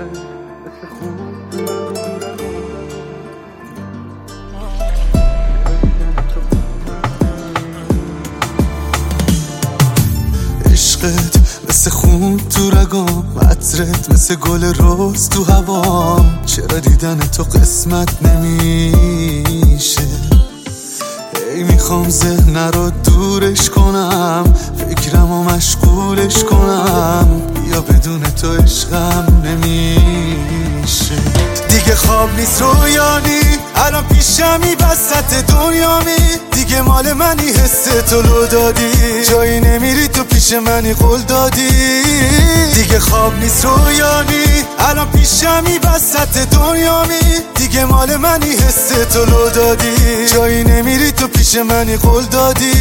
عشقت مثل خون تو رگام، عطرت مثل گل روز تو هوام. چرا دیدن تو قسمت نمیشه؟ ای میخوام ذهن رو دورش کنم، فکرم رو مشغولش کنم. بیا بدون تو عشقم نمیشه. دیگه خواب نیست رویانی، الان پیشمی وسط دنیامی. دیگه مال منی، حس تو لو دادی، جایی نمیری تو پیش منی قول دادی. دیگه خواب نیست رویانی، الان پیشمی وسط دنیامی. دیگه مال منی، حس تو لو دادی، جایی نمیری تو پیش منی قول دادی.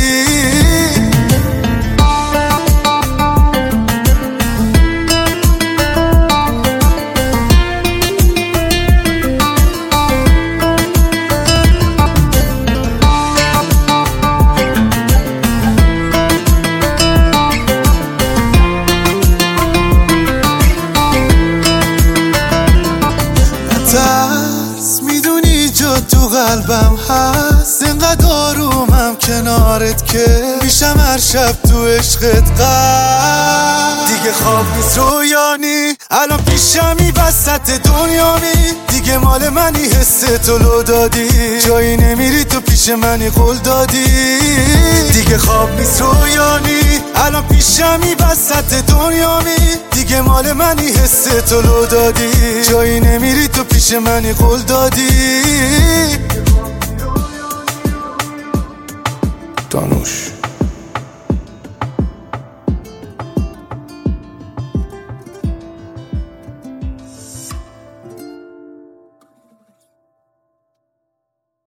ترس میدونی جا تو قلبم هست، اینقدر آرومم کنارت که میشم هر شب تو عشقت غرق. دیگه خواب نیست رویانی، الان پیشمی وسط دنیامی. دیگه مال منی، حس تو لو دادی، جایی نمیری تو پیش منی قول دادی. دیگه خواب نیست رویانی، الان پیشمی وسط دنیامی. دیگه مال منی، حس تو لو دادی، جایی نمیری تو پیش منی قول دادی. دانوش